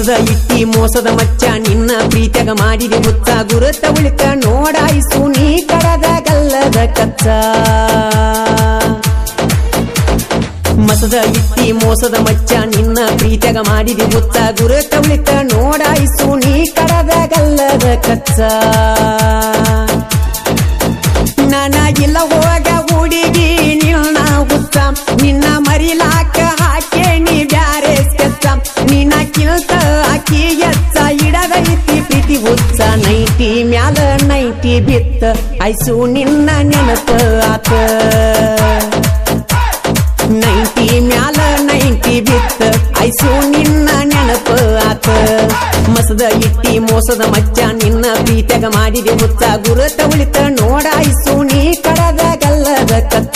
ಮಸದ ಇಟ್ಟಿ ಮೋಸದ ಮಚ್ಚ ನಿನ್ನ ಪ್ರೀತಿಯಾಗ ಮಾಡಿದೆ ಹುಚ್ಚ ಗುರುತ ಉಳಿತ ನೋಡಾಯಿಸು ನೀ ಕಡದ ಗಲ್ಲದ ಕಚ್ಚ ಮಸದ ಇಟ್ಟಿ ಮೋಸದ ಮಚ್ಚ ನಿನ್ನ ಪ್ರೀತಿಯಾಗ ಮಾಡಿದೆ ಹುಚ್ಚ ಗುರುತ ಉಳಿತ ನೋಡಾಯಿಸು ನೀ ಕಡದ ಗಲ್ಲದ ಕಚ್ಚ ನನಗಿಲ್ಲ ಹೋಗ ಹುಡುಗಿ ನಿನ್ನ ಹುಚ್ಚ ನಿನ್ನ ಮರಿಲಾಕ ಹಾಕೇ ನೀ ಬ್ಯಾರೆ ಕೆಚ್ಚ ನಿನ್ನ ಕಿಲ್ತ ಹಾಕಿ ಎಚ್ಚ ಇಡದೈತಿ ಪ್ರೀತಿ ಹುಚ್ಚ ನೈಟಿ ಮ್ಯಾಲ ನೈಟಿ ಬಿತ್ತ ಐಸು ನಿನ್ನ ನೆನಪ ಆತ ನೈಟಿ ಮ್ಯಾಲ ನೈಟಿ ಬಿತ್ತ ಐಸು ನಿನ್ನ ನೆನಪ ಆತ ಮಸದ ಇಟ್ಟಿ ಮೋಸದ ಮಚ್ಚ ನಿನ್ನ ಪ್ರೀತಿಯಾಗ ಮಾಡಿದೆ ಹುಚ್ಚ ಗುರುತ ಉಳಿತ ನೋಡಾಯಿಸು ನೀ ಕಡದ ಗಲ್ಲದ ಕಚ್ಚ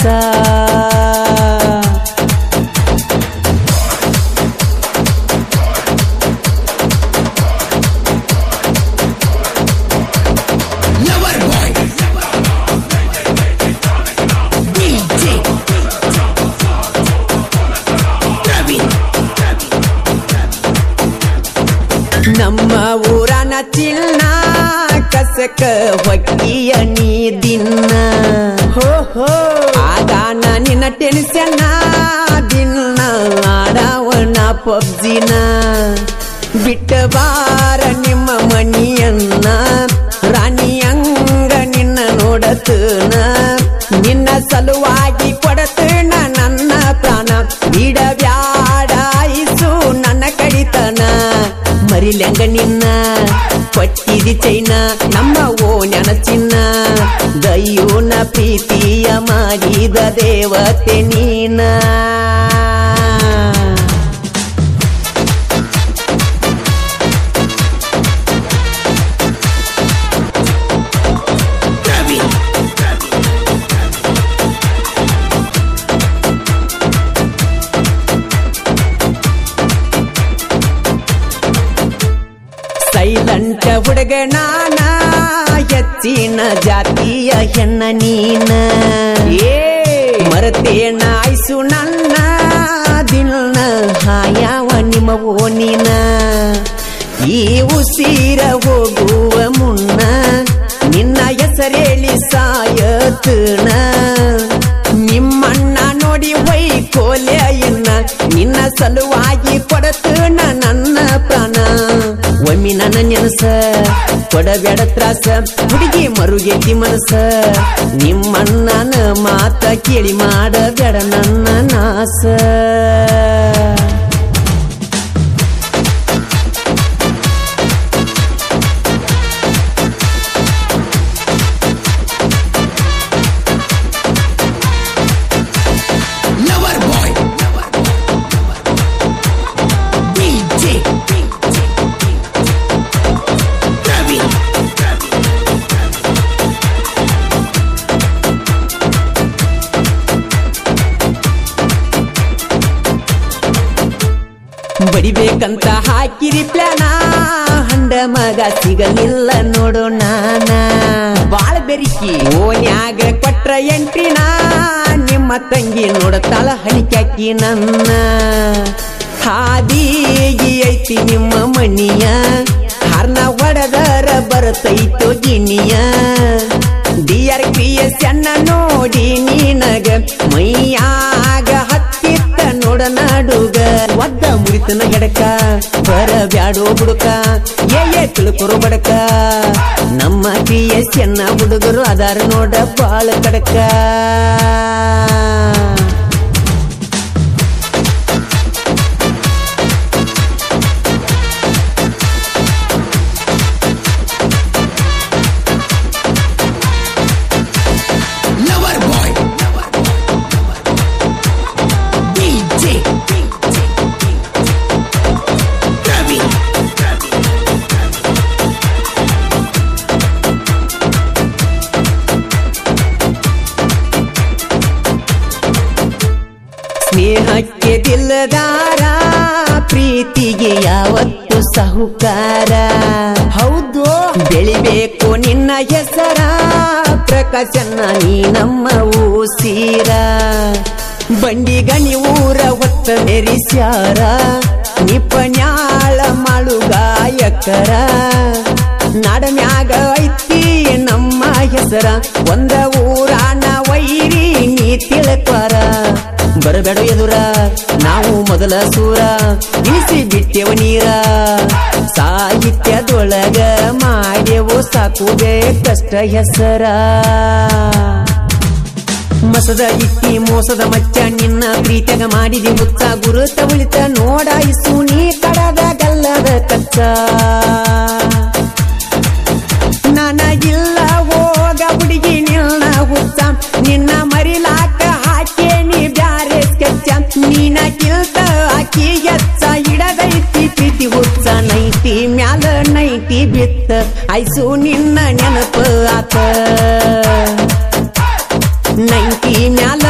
ನಮ್ಮ ಊರನ ಚಿನ್ನ ಕಸಕ ಹೊಕ್ಕಿಯ ನೀ ದಿನ ಹೋ ಹೋ ಆಗ ನಿನ್ನ ಟೆನ್ಷನ್ ದಿನ ಆಡವನ ಪಬ್ಜಿನ ಬಿಟ್ಟ ಬಾರ ನಿಮ್ಮ ಮನಿಯನ್ನ ರಾಣಿಯಂಗ ನಿನ್ನ ನೋಡತನ ನಿನ್ನ ಸಲುವಾಗಿ ಕೊಡತನ ನನ್ನ ಪ್ರಾಣ ಬಿಡಬ್ಯಾಡ ಐಸು ನನ್ನ ಕಡಿತನ ಮರಿಲೆಂಗ ನಿನ್ನ ಪಟ್ಟಿದಿ ಚೈನ ನಮ್ಮ ಓನ್ಯನ ಚಿನ್ನ ದಯ್ಯೋನ ಪ್ರೀತಿಯ ಮಾಡಿದ ದೇವತೆ ನೀನ ಸೈಲೆಂಟ್ ಹುಡುಗ ನಾನ ಹೆಚ್ಚಿನ ಜಾತಿಯ ಹೆಣ್ಣ ನೀನ ಮರತೇನ ಐಸು ನನ್ನ ದಿನ ಹಾಯವ ನಿಮ್ಮ ಓನಿನ ಈ ಉಸಿರ ಹೋಗುವ ಮುನ್ನ ನಿನ್ನ ಹೆಸರೇಳಿ ಸಾಯತನ ನಿಮ್ಮಣ್ಣ ನೋಡಿ ವೈ ಕೋಲೆ ಇನ್ನ ನಿನ್ನ ಸಲುವಾಗಿ ಕೊಡತನ ನನ್ನ ಪ್ರಾಣ ಒಮ್ಮಿ ನನ್ನ ನೆನಸ ಕೊಡಬೇಡ ತ್ರಾಸ ಹುಡುಗಿ ಮರುಗೆತಿ ಮನಸ ನಿಮ್ಮಣ್ಣನ ಮಾತ ಕೇಳಿ ಮಾಡಬೇಡ ನನ್ನ ನಾಸ ಬಡಿಬೇಕಂತ ಹಾಕಿರಿ ಪ್ಲಾನ ಹಂಡ ಮಗ ಸಿಗಲಿಲ್ಲ ನೋಡು ನಾನ ಬಾಳ ಬೆರಿಕಿ ಓನ್ಯಾಗ ಕೊಟ್ರ ಎಂಟ್ರಿನ ನಿಮ್ಮ ತಂಗಿ ನೋಡತಾಳ ಹಣಿಕ್ಯಾಕಿ ನನ್ನ ಹಾದಿಗಿ ಐತಿ ನಿಮ್ಮ ಮನಿಯ ಹಾರ್ನ ಹೊಡೆದರ ಬರತೈತೋ ಗಿನಿಯ ಡಿಯರ್ ಕ್ರಿಯೇಷನ್ ನೋಡಿ ನೀನಗ ಮೈಯಾಗ ಹತ್ತಿತ್ತ ನೋಡ ನಾಡುಗ ಒದ್ದ ಮುರಿತನ ಗಡಕ ಬರಬ್ಯಾಡೋ ಬುಡುಕ ಏ ತಿಳ್ಕೊರು ಬಡಕ ನಮ್ಮ ಕ್ರಿಯೇಷನ್ ಹುಡುಗರು ಅದಾರ ನೋಡ ಬಾಳ ಕಡಕ ಸ್ನೇಹಕ್ಕೆ ದಿಲ್ಲದಾರ ಪ್ರೀತಿಗೆ ಯಾವತ್ತು ಸಾಹುಕಾರ ಹೌದು ಬೆಳಿಬೇಕು ನಿನ್ನ ಹೆಸರ ಪ್ರಕಾಶನ ನೀ ನಮ್ಮ ಊಸೀರ ಬಂಡಿ ಗಣಿ ಊರ ಹೊತ್ತ ಮೆರಿಸ್ಯಾರ ನಿಪನ್ಯಾಳ ಮಾಡು ಎಕ್ಕರ ನಾಡ ಮ್ಯಾಗ ಐತಿ ನಮ್ಮ ಹೆಸರ ಒಂದ ಊರಾನ ವೈರಿ ನೀ ತಿಳ್ಕೊರ ಬರಬೇಡ ಎದುರ ನಾವು ಮೊದಲ ಸೂರ ಇಳಿಸಿ ಬಿಟ್ಟೆವ ನೀರ ಸಾಹಿತ್ಯದೊಳಗ ಮಾಡ್ಯವು ಸಾಕುದೇ ಕಷ್ಟ ಹೆಸರ ಮಸದ ಇಟ್ಟಿ ಮೋಸದ ಮಚ್ಚ ನಿನ್ನ ಪ್ರೀತಿಯಾಗ ಮಾಡಿದಿ ಮುಚ್ಚ ಗುರುತ ಉಳಿತ ನೋಡಾಯಿಸು ನೀ ಕಡದ ಗಲ್ಲದ ಕಚ್ಚ ನನಗಿಲ್ಲ ಹೋಗ ಹುಡುಗಿ ನಿನ್ನ ಹುಚ್ಚ ನಿನ್ನ ಮರಿಲಾಕ ಹಾಕಿ ನೀ ಬ್ಯಾರೆ ಸ್ಕೆಚ್ಚ ನೀನ ಕಿಲ್ತ ಹಾಕಿ ಎಚ್ಚ ಹಿಡದೈತಿ ಪ್ರೀತಿ ಹುಚ್ಚ ನೈಟಿ ಮ್ಯಾಲ ನೈಟಿ ಬಿತ್ತ ಐಸು ನಿನ್ನ ನೆನಪ ಆತ ನೈಟಿ ಮ್ಯಾಲ